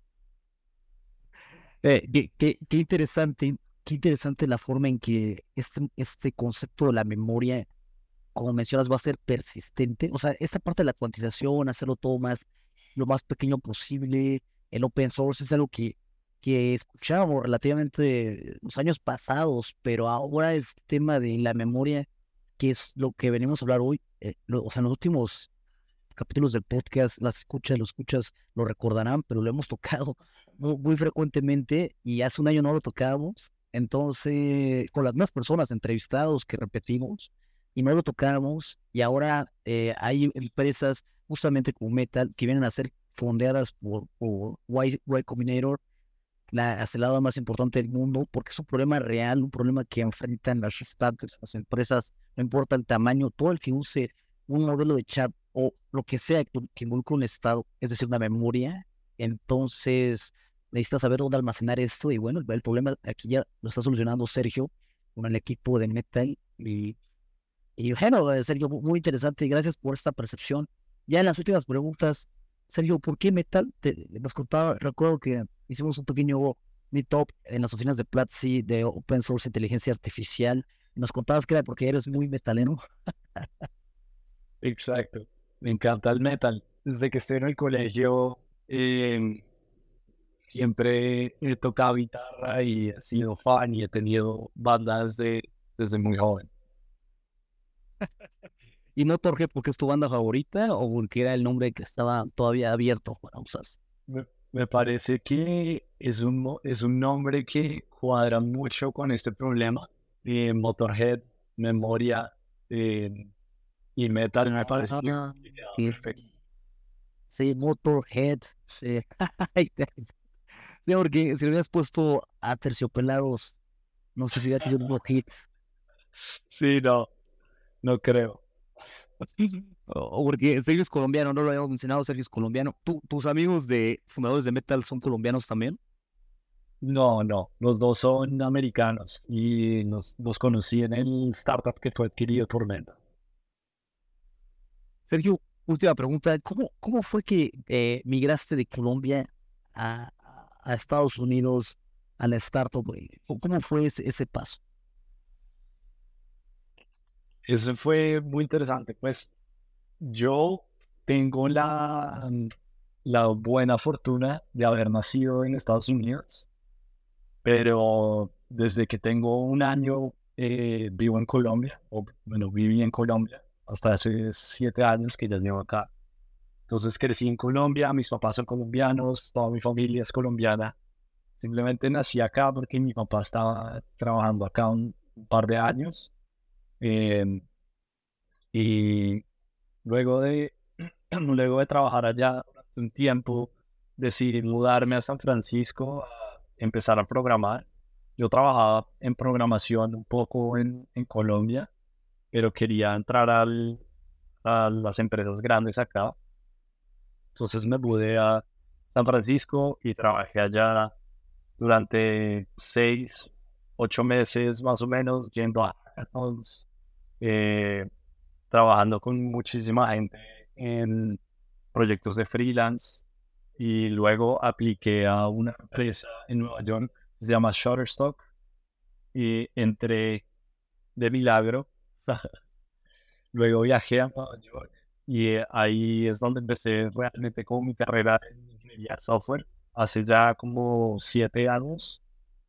Eh, qué, qué- qué interesante, qué interesante la forma en que este, este concepto de la memoria, como mencionas, va a ser persistente. O sea, esta parte de la cuantización, hacerlo todo más, lo más pequeño posible, el open source es algo que, que escuchábamos relativamente los años pasados, pero ahora el tema de la memoria, que es lo que venimos a hablar hoy, eh, lo- o sea, en los últimos capítulos del podcast, las escuchas, los escuchas lo recordarán, pero lo hemos tocado muy, muy frecuentemente y hace un año no lo tocábamos. Entonces, con las mismas personas entrevistados que repetimos y no lo tocábamos, y ahora eh, hay empresas justamente como Metal que vienen a ser fondeadas por, por Y, Y Combinator, la acelerada más importante del mundo, porque es un problema real, un problema que enfrentan las startups, las empresas, no importa el tamaño, todo el que use un modelo de chat o lo que sea que, que involucre un estado, es decir, una memoria, entonces necesitas saber dónde almacenar esto y bueno, el problema aquí ya lo está solucionando Sergio con el equipo de Metal y, y bueno, eh, Sergio, mu- muy interesante, gracias por esta percepción. Ya en las últimas preguntas, Sergio, ¿por qué Metal? Te, nos contaba, recuerdo que hicimos un pequeño meetup en las oficinas de Platzi de Open Source Inteligencia Artificial. Nos contabas que era porque eres muy metalero. Exacto. Me encanta el metal. Desde que estoy en el colegio, eh, siempre he tocado guitarra y he sido fan y he tenido bandas de, desde muy joven. ¿Y no Torge porque es tu banda favorita o porque era el nombre que estaba todavía abierto para usarse? Me, me parece que es un, mo- es un nombre que cuadra mucho con este problema. Eh, Motorhead, memoria eh, y metal me parece que Ah, que queda sí, perfecto. sí, Motorhead. Sí. Sí, porque si le hubieras puesto a Terciopelados, no sé si hubiera tenido un hit. Sí, no, no creo. O o porque Sergio es colombiano, no lo habíamos mencionado, Sergio es colombiano. ¿Tú, tus amigos de fundadores de Metal son colombianos también? No, no, los dos son americanos y nos, los conocí en el startup que fue adquirido por Meta. Sergio, última pregunta. ¿Cómo, cómo fue que eh, migraste de Colombia a, a Estados Unidos a la startup? güey? ¿Cómo cómo fue ese, ese paso? Eso fue muy interesante. Pues yo tengo la, la buena fortuna de haber nacido en Estados Unidos, pero desde que tengo un año eh, vivo en Colombia, o bueno, viví en Colombia hasta hace siete años que ya llevo acá. Entonces crecí en Colombia, mis papás son colombianos, toda mi familia es colombiana. Simplemente nací acá porque mi papá estaba trabajando acá un, un par de años. eh, y luego de, luego de trabajar allá durante un tiempo, decidí mudarme a San Francisco a empezar a programar. Yo trabajaba en programación un poco en, en Colombia, pero quería entrar al, a las empresas grandes acá. Entonces me mudé a San Francisco y trabajé allá durante seis, ocho meses más o menos, yendo a hackathons, eh, trabajando con muchísima gente en proyectos de freelance y luego apliqué a una empresa en Nueva York se llama Shutterstock, y entré de milagro. Luego viajé a Nueva York y eh, ahí es donde empecé realmente con mi carrera en ingeniería de software, hace ya como siete años.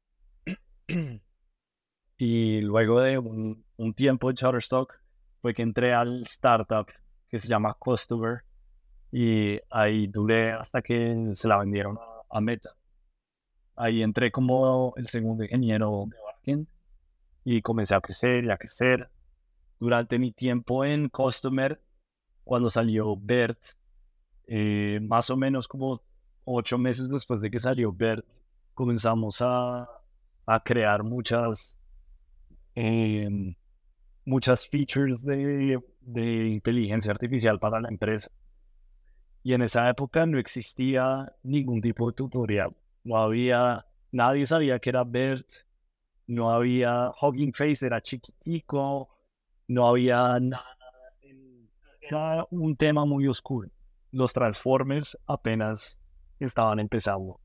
Y luego de un, un tiempo en Shutterstock fue que entré al startup que se llama Customer, y ahí duré hasta que se la vendieron a, a Meta. Ahí entré como el segundo ingeniero de backend y comencé a crecer y a crecer. Durante mi tiempo en Customer, cuando salió BERT, eh, más o menos como ocho meses después de que salió BERT, comenzamos a, a crear muchas, eh, muchas features de, de inteligencia artificial para la empresa. Y en esa época no existía ningún tipo de tutorial. No había, nadie sabía que era BERT, no había Hugging Face, era chiquitico, no había nada, era un tema muy oscuro. Los Transformers apenas estaban empezando.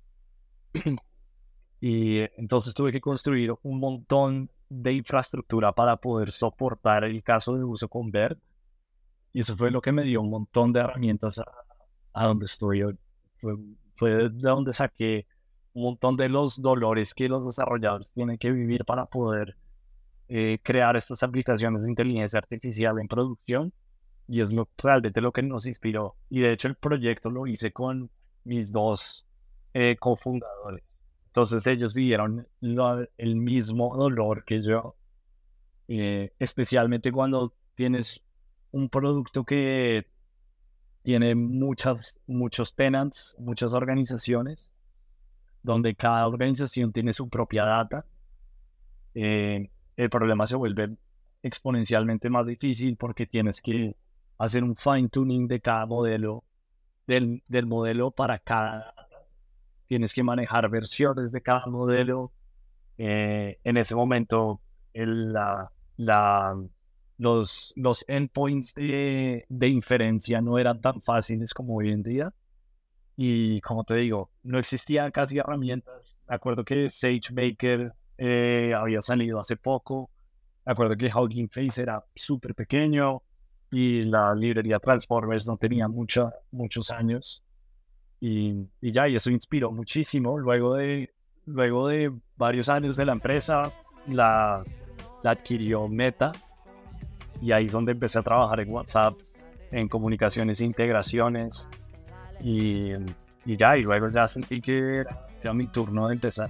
Y entonces tuve que construir un montón de infraestructura para poder soportar el caso de uso con BERT. Y eso fue lo que me dio un montón de herramientas a, a donde estoy hoy. Fue, fue de donde saqué un montón de los dolores que los desarrolladores tienen que vivir para poder eh, crear estas aplicaciones de inteligencia artificial en producción. Y es lo, realmente lo que nos inspiró. Y de hecho el proyecto lo hice con mis dos eh, cofundadores. Entonces ellos vivieron lo, el mismo dolor que yo. Eh, especialmente cuando tienes un producto que tiene muchas, muchos tenants, muchas organizaciones, donde cada organización tiene su propia data. Eh, el problema se vuelve exponencialmente más difícil porque tienes que hacer un fine tuning de cada modelo, del, del modelo para cada data. Tienes que manejar versiones de cada modelo. Eh, en ese momento, el, la, la, los, los endpoints de, de inferencia no eran tan fáciles como hoy en día. Y como te digo, no existían casi herramientas. Me acuerdo que SageMaker eh, había salido hace poco. Me acuerdo que Hugging Face era súper pequeño y la librería Transformers no tenía mucha, muchos años. Y, y ya, y eso inspiró muchísimo. Luego de, luego de varios años de la empresa, la, la adquirió Meta. Y ahí es donde empecé a trabajar en WhatsApp, en comunicaciones e integraciones. Y, y ya, y luego ya sentí que era, era mi turno de empezar.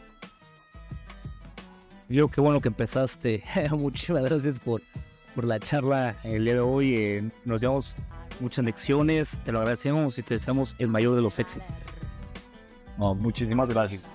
Yo, qué bueno que empezaste. Muchísimas gracias por, por la charla el día de hoy. Eh, nos llevamos muchas lecciones, te lo agradecemos y te deseamos el mayor de los éxitos. No, muchísimas gracias.